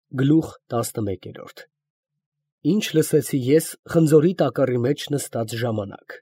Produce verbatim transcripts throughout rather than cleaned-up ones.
Գլուխ տասնմեկերորդ Ինչ լսեցի ես խնձորի տակառի մեջ նստած ժամանակ։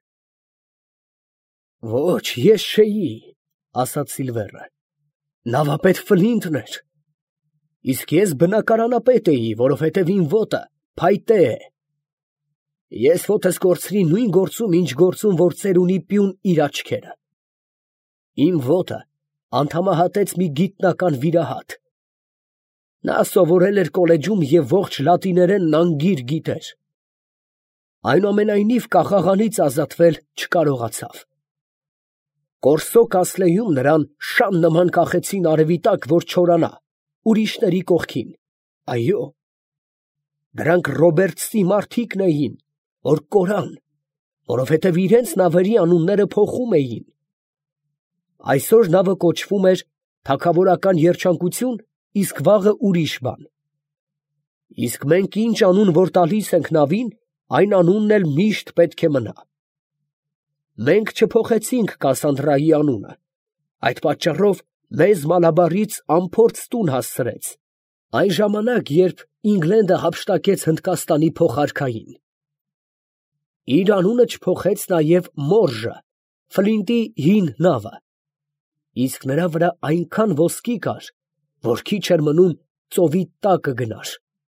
Ոչ, ես չէի, ասաց Սիլվերը, նավապետ Ֆլինտն էր, իսկ ես բնակարանապետ էի, որովհետև իմ ոտը փայտե է։ Ես ոտս կորցրի նույն գործում, ինչ գործում, որ ծերունի պյուն իր աչքերը։ Իմ ոտը անդամահատեց մի գիտնական վիրահատ։ Նա սովորել էր կոլեջում և ողջ լատիներենն անգիր գիտեր։ Այնուամենայնիվ կախաղանից ազատվել չկարողացավ։ Կորսո Կասլեյում նրան շան նման կախեցին արևի տակ, որ չորանա, ուրիշների կողքին։ Այո, դրանք Ռոբերտսի մարդիկն էին, որ կորան, որովհետև իրենց նավերի անունները փոխում էին։ Այսօր նավը կոչվում էր Թագավորական Երջանկություն, իսկ վաղը ուրիշ բան։ Իսկ մենք ինչ անուն որ տալիս ենք նավին, այն անունն էլ միշտ պետք է մնա։ Մենք չփոխեցինք Կասանդրայի անունը, այդ պատճառով մեզ Մալաբարից անփորձ տուն հասցրեց, այն ժամանակ, երբ Ինգլենդը հափշտակեց Հնդկաստանի փոխարքային։ Իր անունը չփոխեց նաև Մորժը, Ֆլինտի հին նավը, իսկ նրա վրա այնքան ոսկի կար, որ քիչ էր մնում ծովի տակը գնար։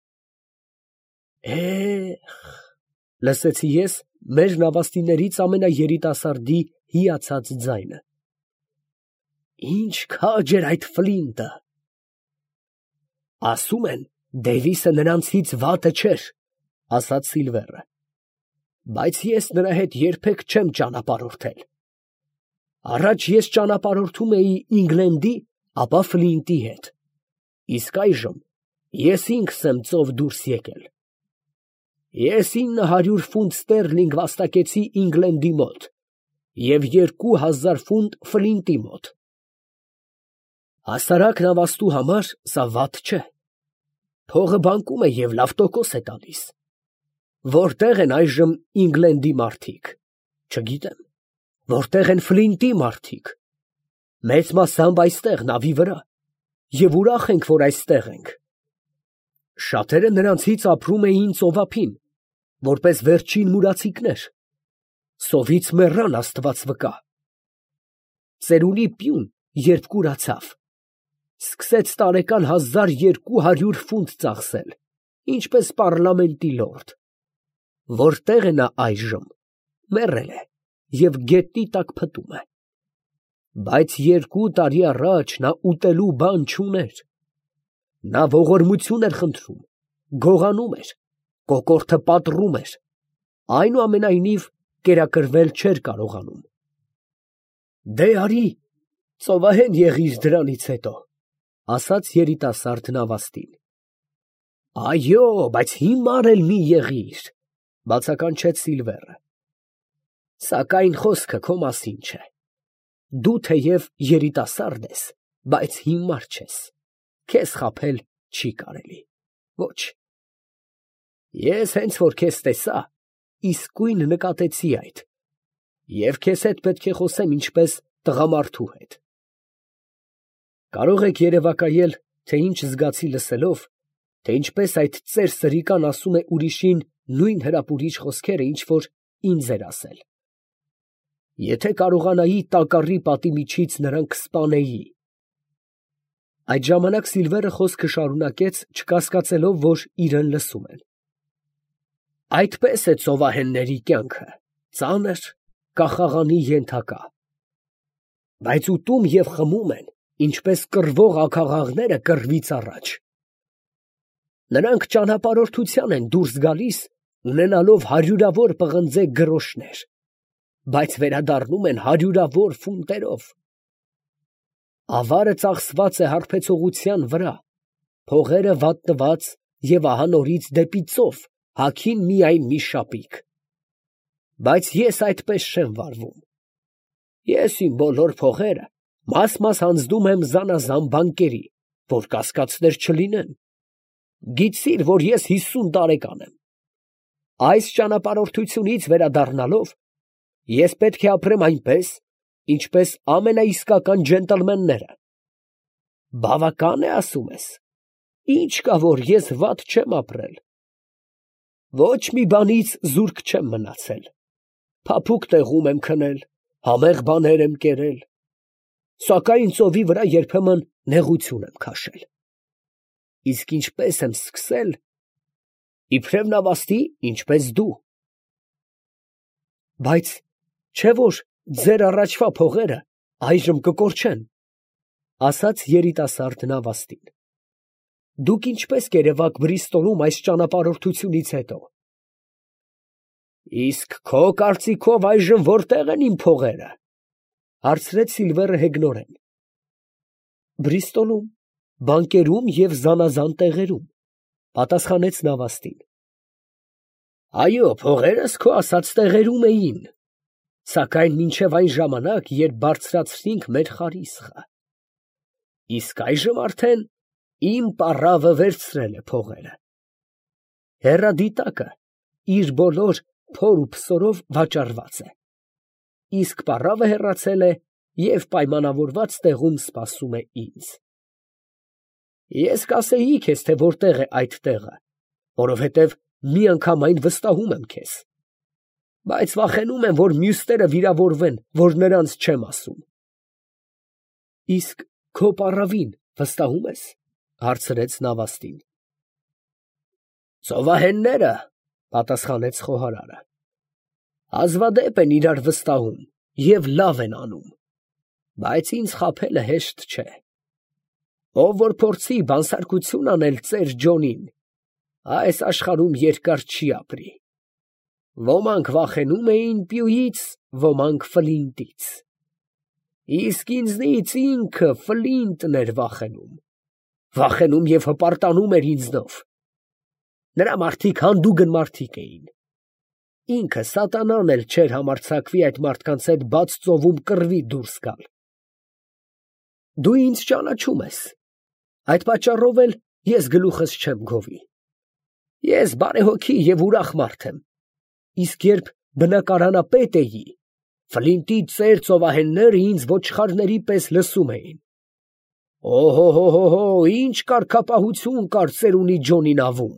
Էհ, լսեցի ես մեր նավաստիներից ամենաերիտասարդի հիացած ձայնը։ Ինչ քաջ էր այդ Ֆլինտը։ Ասում են, Դեվիսը նրանցից վատը չէր, ասաց Սիլվերը, բայց ես նրա հետ երբեք չեմ ճանապարհորդել։ Առաջ ես ճանապարհորդում էի Ինգլենդի, ապա Ֆլինտի հետ, իսկ այժմ ես ինքս եմ ծով դուրս եկել։ Ես ինը հարյուր ֆունտ ստերլինգ վաստակեցի Ինգլենդի մոտ և երկու հազար ֆունտ Ֆլինտի մոտ։ Հասարակ նավաստու համար սա վատ չէ։ Փողը բանկում է և լավ տոկոս է տալիս։ Որտե՞ղ են այժմ Ինգլենդի մարդիկ, չգիտեմ, որտե՞ղ են Ֆլինտի մարդիկ։ Մեծ մասամբ այստեղ նավի վրա, և ուրախ ենք, որ այստեղ ենք։ Շատերը նրանցից ապրում էին ծովափին, որպես վերջին մուրացիկներ։ Սովից մեռան, Աստված վկա։ Ծերունի պյուն, երբ կուրացավ, սկսեց տարեկան հազար երկու հարյուր ֆունտ ծախսել, ինչպես պառլամենտի լորդ։ Որտե՞ղ է նա այժմ, մեռել է և գետնի տակ փտում է։ Բայց երկու տարի առաջ նա ուտելու բան չուներ։ Նա ողորմություն էր խնդրում, գողանում էր, կոկորդը պատռում էր, այնուամենայնիվ կերակրվել չէր կարողանում։ Դե արի, ծովահեն եղիր դրանից հետո, ասաց երիտասարդ նավաստին։ Այո, բայց հիմար էլ մի եղիր, բացականչեց Սիլվերը։ Սակայն խոսքը քո մասին չէ։ Դու թեև երիտասարդ ես, բայց հիմար չես, քեզ խաբել չի կարելի, ոչ։ Ես հենց որ քեզ տեսա, իսկույն նկատեցի այդ, և քեզ հետ պետք է խոսեմ ինչպես տղամարդու հետ։ Կարող եք երևակայել, թե ինչ զգացի լսելով, թե ինչպես այդ ծեր սրիկան ասում է ուրիշին նույն հրապուրիչ խոսքերը, ինչ որ ինձ էր ասել։ Եթե կարողանայի տակառի պատի միջից նրան կսպանեի։ Այդ ժամանակ Սիլվերը խոսքը շարունակեց, չկասկածելով, որ իրեն լսում են։ Այդպես է ծովահենների կյանքը, ծանր, կախաղանի ենթակա։ Բայց ուտում և խմում են, ինչպես կռվող աքաղաղները կռվից առաջ։ Նրանք ճանապարհորդության են դուրս գալիս, ունենալով հարյուրավոր պղնձե գրոշներ, բայց վերադառնում են հարյուրավոր ֆունտերով։ Ավարը ծախսված է հարբեցողության վրա, փողերը վատնված և ահա նորից դեպի ծով, հագին միայն մի շապիկ։ Բայց ես այդպես չեմ վարվում։ Ես իմ բոլոր փողերը մաս-մաս հանձնում եմ զանազան բանկերի, որ կասկածներ չլինեն։ Գիտիր, որ ես հիսուն տարեկան եմ։ Այս ճանապարհորդությունից վերադառնալով, ես պետք է ապրեմ այնպես, ինչպես ամենաիսկական ջենտլմենները։ Բավական է, ասում ես։ Ինչ կա, որ ես վատ չեմ ապրել։ Ոչ մի բանից զուրկ չեմ մնացել։ Փափուկ տեղում եմ քնել, համեղ բաներ եմ կերել, սակայն ծովի վրա երբեմն նեղություն եմ քաշել։ Իսկ ինչպես եմ սկսել, իբրև նավաստի, ինչպես դու։ Բայց չէ՞ որ ձեր առաջվա փողերը այժմ կկորչեն, ասաց երիտասարդ նավաստին։ Դուք ինչպես կերևաք Բրիստոլում այս ճանապարհորդությունից հետո։ Իսկ քո կարծիքով այժմ որտե՞ղ են իմ փողերը, հարցրեց Սիլվերը հեգնորեն։ Բրիստոլում, բանկերում և զանազան տեղերում, պատասխանեց նավաստին։ Այո, փողերս քո ասած տեղերում էին, սակայն մինչև այն ժամանակ, երբ բարձրացրինք մեր խարիսխը։ Իսկ այժմ արդեն իմ պառավը վերցրել է փողերը։ Հեռադիտակը իր բոլոր փոր ու փսորով վաճառված է, իսկ պառավը հեռացել է և պայմանավորված տեղում սպասում է ինձ։ Ես կասեի քեզ, թե որտեղ է այդ տեղը, որովհետև միանգամայն վստահում եմ քեզ, բայց վախենում եմ, որ մյուսները վիրավորվեն, որ նրանց չեմ ասում։ Իսկ քո պառավին վստահում ես, հարցրեց նավաստին։ Ծովահենները, պատասխանեց խոհարարը, հազվադեպ են իրար վստահում և լավ են անում, բայց ինձ խաբելը հեշտ չէ։ Ով որ փորձի բանսարկություն անել ծեր Ջոնին, այս աշխարհում երկար չի ապրի։ Ոմանք վախենում էին պյուից, ոմանք Ֆլինտից։ Իսկ ինձնից ինքը Ֆլինտն էր վախենում, վախենում և հպարտանում էր ինձնով։ Նրա մարդիկ հանդուգն մարդիկ էին։ Ինքը սատանան էլ չէր համարձակվի այդ մարդկանց հետ բաց ծովում կռվի դուրս գալ։ Դու ինձ ճանաչում ես, այդ պատճառով էլ ես գլուխս չեմ գովի։ Ես բարեհոգի և ուրախ մարդ եմ, իսկ երբ բնակարանապետ էի, Ֆլինտի ծեր ծովահենները ինձ ոչխարների պես լսում էին։ Օհո, ինչ կարգապահություն կար ծերունի Ջոնի նավում։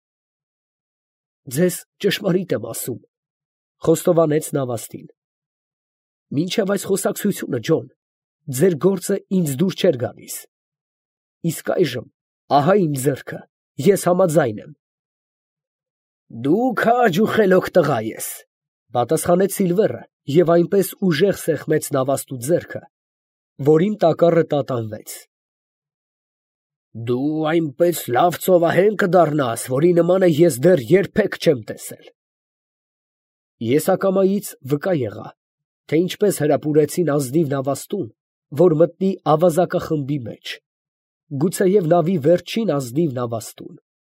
Ձեզ ճշմարիտ եմ ասում, խոստովանեց նավաստին։ Մինչև այս խոսակցությունը, Ջոն, ձեր գործը ինձ դուր չէր գալիս։ Իսկ այժմ, ահա իմ ձեռքը, ես համաձայն եմ։ Դու քաջ ու խելոք տղա ես, պատասխանեց Սիլվերը և այնպես ուժեղ սեղմեց նավաստու ձեռքը, որ իմ տակառը տատանվեց։ Դու այնպես լավ ծովահեն կդառնաս, որի նմանը ես դեռ երբեք չեմ տեսել։ Ես ակամայից վկա եղա, թե ինչպես հրապուրեցին ազնիվ նավաստուն, որ մտնի ավազակախմբի մեջ, գուցեև նավի վերջին ազնիվ նավաստուն։